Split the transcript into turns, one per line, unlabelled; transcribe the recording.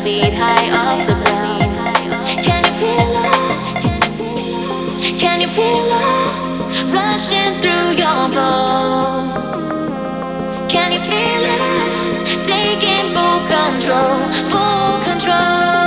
feet high off the ground. Can you feel it? Can you feel it rushing through your bones? Can you feel it taking full control, full control?